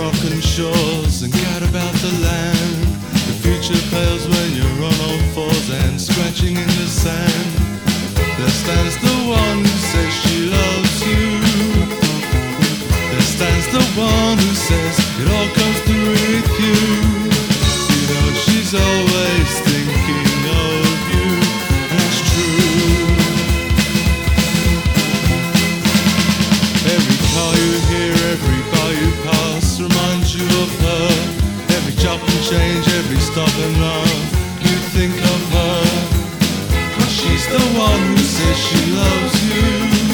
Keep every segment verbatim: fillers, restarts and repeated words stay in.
rocking shores and gad about the land. The future pales when you're on all fours and scratching in the sand. There stands the one who says she loves you. There stands the one who says it all comes through with you. You know she's always thinking of you, and it's true. Every car you hear, every bar you pass reminds you of her. Every chop and change, every stop and run, you think of her. Cause she's the one who says she loves you.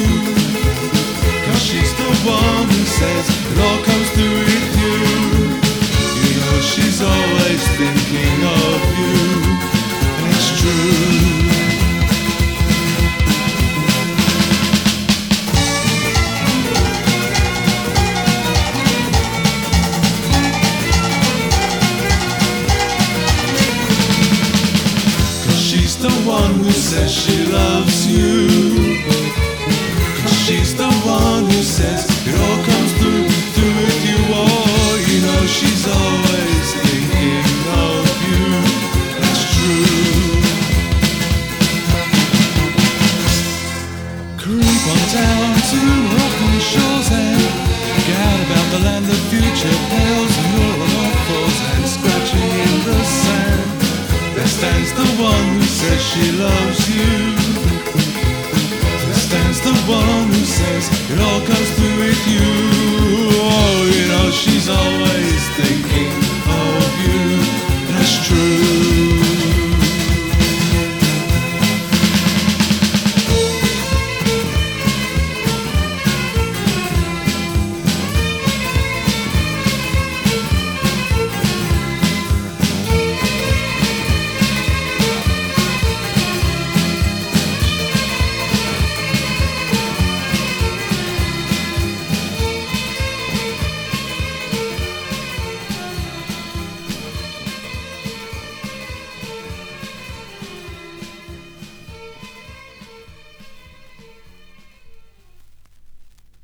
Cause she's the one who says it all comes through with you. You know she's always thinking of you, and it's true. She's the one who says she loves you. Cause she's the one who says it all comes through, through with you. Oh, you know she's always thinking of you. That's true. Creep on down to rocking shores and forget about the land of future pales. And you're on all fours and scratching in the sand. There stands the one who says she loves you. There stands the one who says it all comes through with you. Oh, you know she's always thinking